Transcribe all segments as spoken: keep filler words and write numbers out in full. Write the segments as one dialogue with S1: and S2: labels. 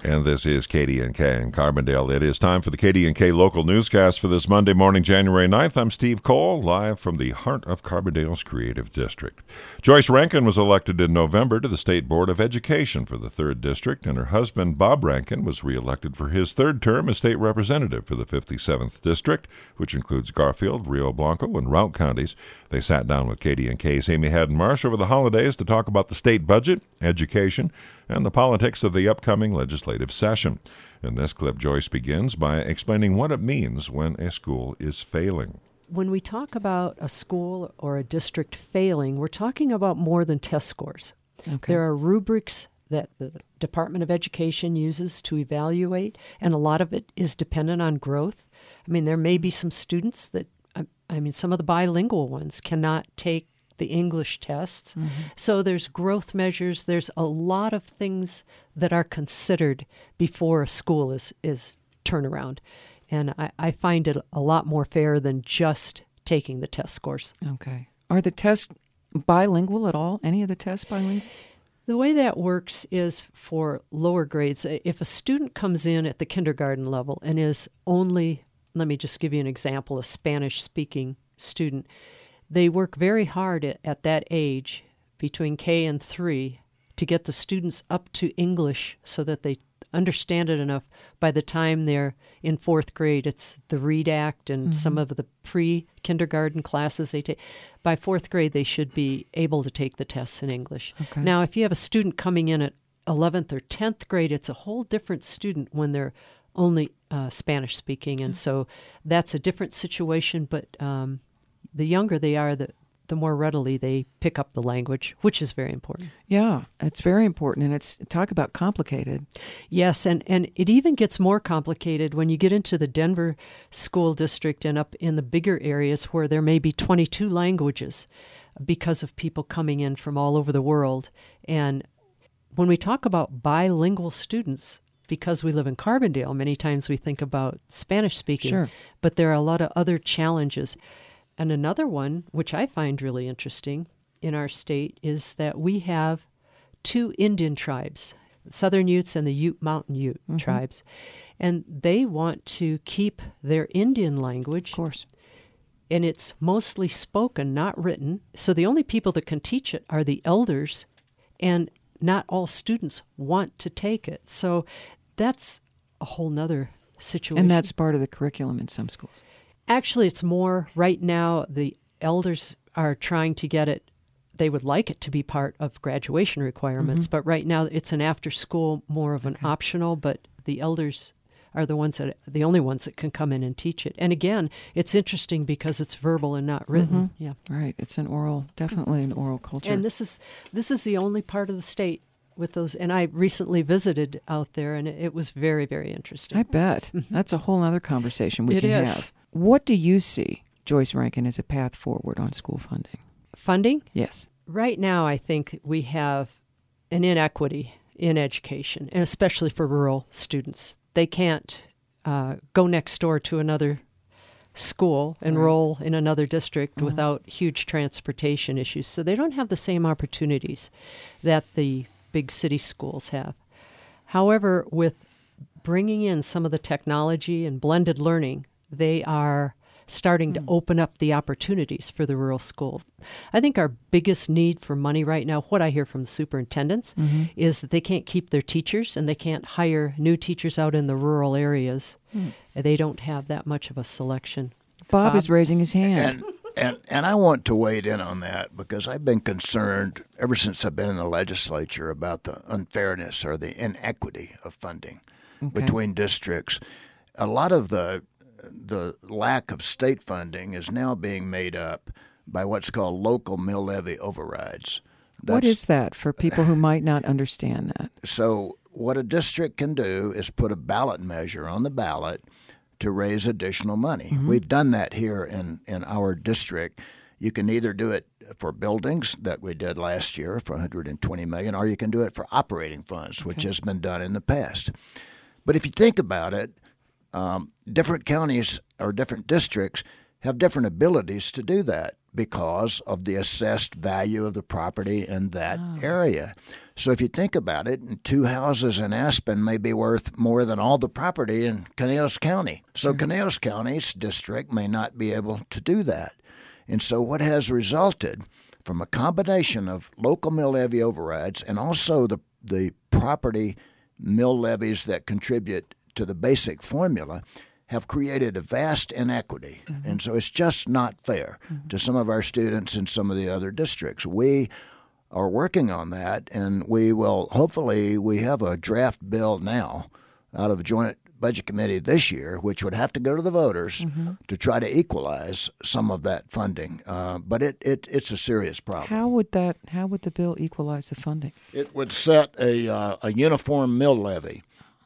S1: And this is K D N K in Carbondale. It is time for the K D N K local newscast for this Monday morning, January ninth. I'm Steve Cole, live from the heart of Carbondale's Creative District. Joyce Rankin was elected in November to the State Board of Education for the third District, and her husband, Bob Rankin, was reelected for his third term as State Representative for the fifty-seventh District, which includes Garfield, Rio Blanco, and Routt counties. They sat down with K D N K's Amy Haddon-Marsh over the holidays to talk about the state budget, education, and the politics of the upcoming legislative session. In this clip, Joyce begins by explaining what it means when a school is failing.
S2: When we talk about a school or a district failing, we're talking about more than test scores. Okay. There are rubrics that the Department of Education uses to evaluate, and a lot of it is dependent on growth. I mean, there may be some students that, I mean, some of the bilingual ones cannot take the English tests. Mm-hmm. So there's growth measures. There's a lot of things that are considered before a school is, is turnaround. And I, I find it a lot more fair than just taking the test scores.
S3: Okay. Are the tests bilingual at all? Any of the tests bilingual?
S2: The way that works is for lower grades. If a student comes in at the kindergarten level and is only, let me just give you an example, a Spanish-speaking student, they work very hard at, at that age, between K and three, to get the students up to English so that they understand it enough. By the time they're in fourth grade, it's the READ Act and mm-hmm. some of the pre-kindergarten classes they take. By fourth grade, they should be able to take the tests in English. Okay. Now, if you have a student coming in at eleventh or tenth grade, it's a whole different student when they're only uh, Spanish-speaking, and mm-hmm. so that's a different situation, but um, the younger they are, the the more readily they pick up the language, which is very important.
S3: Yeah, it's very important, and it's talk about complicated.
S2: Yes, and, and it even gets more complicated when you get into the Denver school district and up in the bigger areas where there may be twenty-two languages because of people coming in from all over the world. And when we talk about bilingual students, because we live in Carbondale, many times we think about Spanish speaking,
S3: sure.
S2: but there are a lot of other challenges. And another one, which I find really interesting in our state, is that we have two Indian tribes, Southern Utes and the Ute Mountain Ute mm-hmm. tribes. And they want to keep their Indian language.
S3: Of course.
S2: And it's mostly spoken, not written. So the only people that can teach it are the elders, and not all students want to take it. So that's a whole nother situation.
S3: And that's part of the curriculum in some schools.
S2: Actually, it's more right now the elders are trying to get it. They would like it to be part of graduation requirements, mm-hmm. but right now it's an after school, more of an okay. optional, but the elders are the ones that the only ones that can come in and teach it. And again, it's interesting because it's verbal and not written.
S3: Mm-hmm.
S2: Yeah.
S3: Right. It's an oral, definitely an oral culture.
S2: And this is this is the only part of the state with those, and I recently visited out there, and it, it was very, very interesting.
S3: I bet. That's a whole other conversation we
S2: it
S3: can
S2: is.
S3: have. What do you see, Joyce Rankin, as a path forward on school funding?
S2: Funding?
S3: Yes.
S2: Right now, I think we have an inequity in education, and especially for rural students. They can't uh, go next door to another school, enroll right. in another district mm-hmm. without huge transportation issues. So they don't have the same opportunities that the big city schools have. However, with bringing in some of the technology and blended learning, they are starting to open up the opportunities for the rural schools. I think our biggest need for money right now, what I hear from the superintendents, mm-hmm. is that they can't keep their teachers and they can't hire new teachers out in the rural areas. Mm. They don't have that much of a selection.
S3: Bob, Bob? is raising his hand.
S4: And, and, and I want to weigh in on that because I've been concerned ever since I've been in the legislature about the unfairness or the inequity of funding okay. between districts. A lot of the the lack of state funding is now being made up by what's called local mill levy overrides. That's,
S3: what is that for people who might not understand that?
S4: So what a district can do is put a ballot measure on the ballot to raise additional money. Mm-hmm. We've done that here in, in our district. You can either do it for buildings that we did last year for one hundred twenty million dollars, or you can do it for operating funds, which okay. has been done in the past. But if you think about it, Um, different counties or different districts have different abilities to do that because of the assessed value of the property in that oh. area. So if you think about it, two houses in Aspen may be worth more than all the property in Conneaus County. So mm-hmm. Conneaus County's district may not be able to do that. And so what has resulted from a combination of local mill levy overrides and also the, the property mill levies that contribute to the basic formula have created a vast inequity. Mm-hmm. And so it's just not fair mm-hmm. to some of our students in some of the other districts. We are working on that, and we will hopefully we have a draft bill now out of the Joint Budget Committee this year, which would have to go to the voters mm-hmm. to try to equalize some of that funding. Uh, but it, it it's a serious problem.
S3: How would that? How would the bill equalize the funding?
S4: It would set a uh, a uniform mill levy.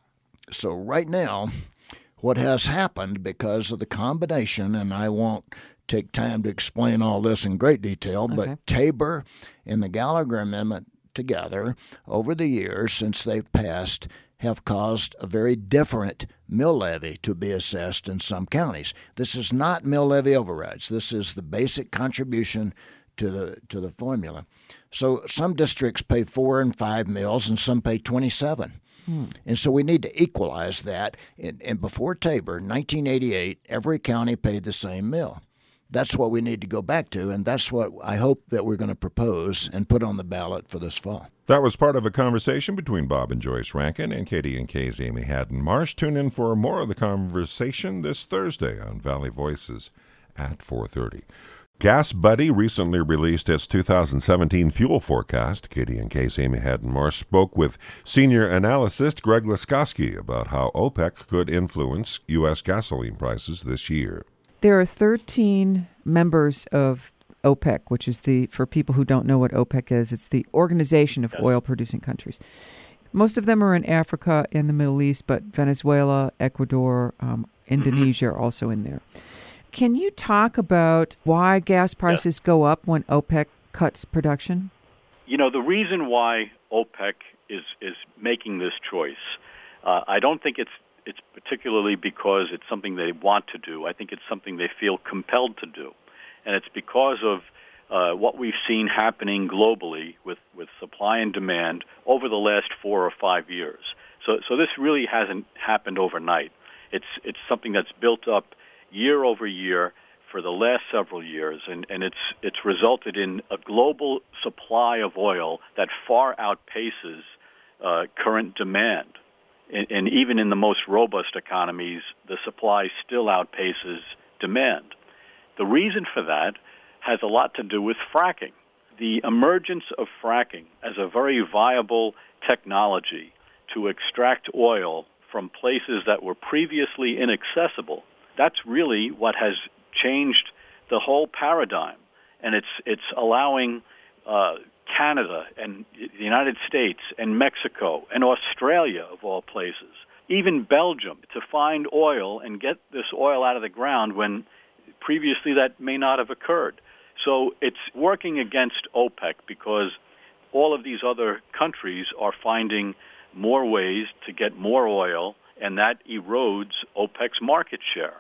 S4: So right now, what has happened because of the combination, and I won't take time to explain all this in great detail, okay. but Tabor and the Gallagher Amendment together over the years since they've passed have caused a very different mill levy to be assessed in some counties. This is not mill levy overrides. This is the basic contribution to the to the formula. So some districts pay four and five mills, and some pay twenty-seven. Hmm. And so we need to equalize that. And, and before Tabor, nineteen eighty-eight, every county paid the same mill. That's what we need to go back to, and that's what I hope that we're going to propose and put on the ballot for this fall.
S1: That was part of a conversation between Bob and Joyce Rankin and K D and K's Amy Haddon Marsh. Tune in for more of the conversation this Thursday on Valley Voices at four thirty. Gas Buddy recently released its two thousand seventeen fuel forecast. K D and K's Amy Haddon Marsh spoke with senior analyst Greg Laskowski about how OPEC could influence U S gasoline prices this year.
S3: There are thirteen members of OPEC, which is the, for people who don't know what OPEC is, it's the Organization of Oil-Producing Countries. Most of them are in Africa and the Middle East, but Venezuela, Ecuador, um, Indonesia are also in there. Can you talk about why gas prices yeah. go up when OPEC cuts production?
S5: You know, the reason why OPEC is, is making this choice, uh, I don't think it's It's particularly because it's something they want to do. I think it's something they feel compelled to do. And it's because of uh, what we've seen happening globally with, with supply and demand over the last four or five years. So, so this really hasn't happened overnight. It's, it's something that's built up year over year for the last several years, and, and it's, it's resulted in a global supply of oil that far outpaces uh, current demand. And even in the most robust economies, the supply still outpaces demand. The reason for that has a lot to do with fracking. The emergence of fracking as a very viable technology to extract oil from places that were previously inaccessible, that's really what has changed the whole paradigm. And it's, it's allowing uh, Canada and the United States and Mexico and Australia, of all places, even Belgium, to find oil and get this oil out of the ground when previously that may not have occurred. So it's working against OPEC because all of these other countries are finding more ways to get more oil, and that erodes OPEC's market share.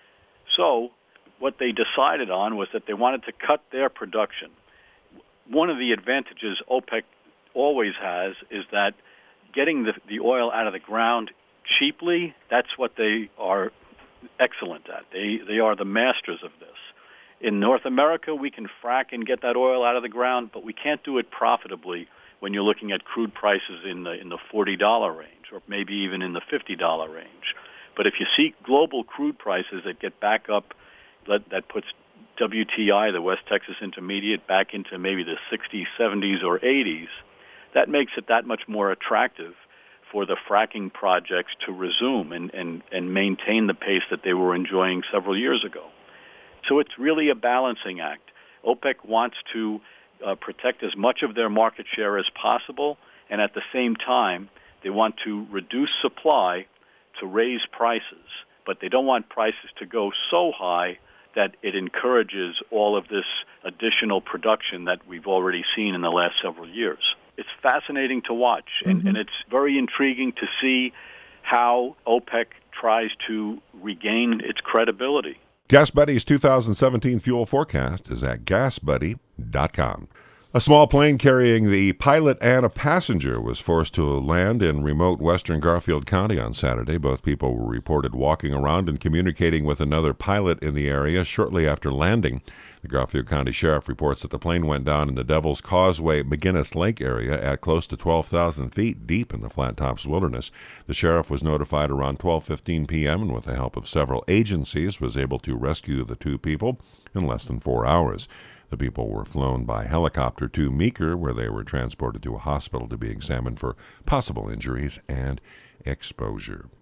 S5: So what they decided on was that they wanted to cut their production. One of the advantages OPEC always has is that getting the, the oil out of the ground cheaply, that's what they are excellent at. They, they are the masters of this. In North America, we can frack and get that oil out of the ground, but we can't do it profitably when you're looking at crude prices in the, in the forty dollars range or maybe even in the fifty dollars range. But if you see global crude prices that get back up, that, that puts W T I, the West Texas Intermediate, back into maybe the sixties, seventies, or eighties, that makes it that much more attractive for the fracking projects to resume and, and, and maintain the pace that they were enjoying several years ago. So it's really a balancing act. OPEC wants to uh, protect as much of their market share as possible, and at the same time, they want to reduce supply to raise prices. But they don't want prices to go so high that it encourages all of this additional production that we've already seen in the last several years. It's fascinating to watch, and, mm-hmm. and it's very intriguing to see how OPEC tries to regain its credibility.
S1: Gas Buddy's two thousand seventeen fuel forecast is at gas buddy dot com. A small plane carrying the pilot and a passenger was forced to land in remote western Garfield County on Saturday. Both people were reported walking around and communicating with another pilot in the area shortly after landing. The Garfield County Sheriff reports that the plane went down in the Devil's Causeway McGinnis Lake area at close to twelve thousand feet deep in the Flat Tops Wilderness. The sheriff was notified around twelve fifteen p.m. and with the help of several agencies was able to rescue the two people in less than four hours. The people were flown by helicopter to Meeker, where they were transported to a hospital to be examined for possible injuries and exposure.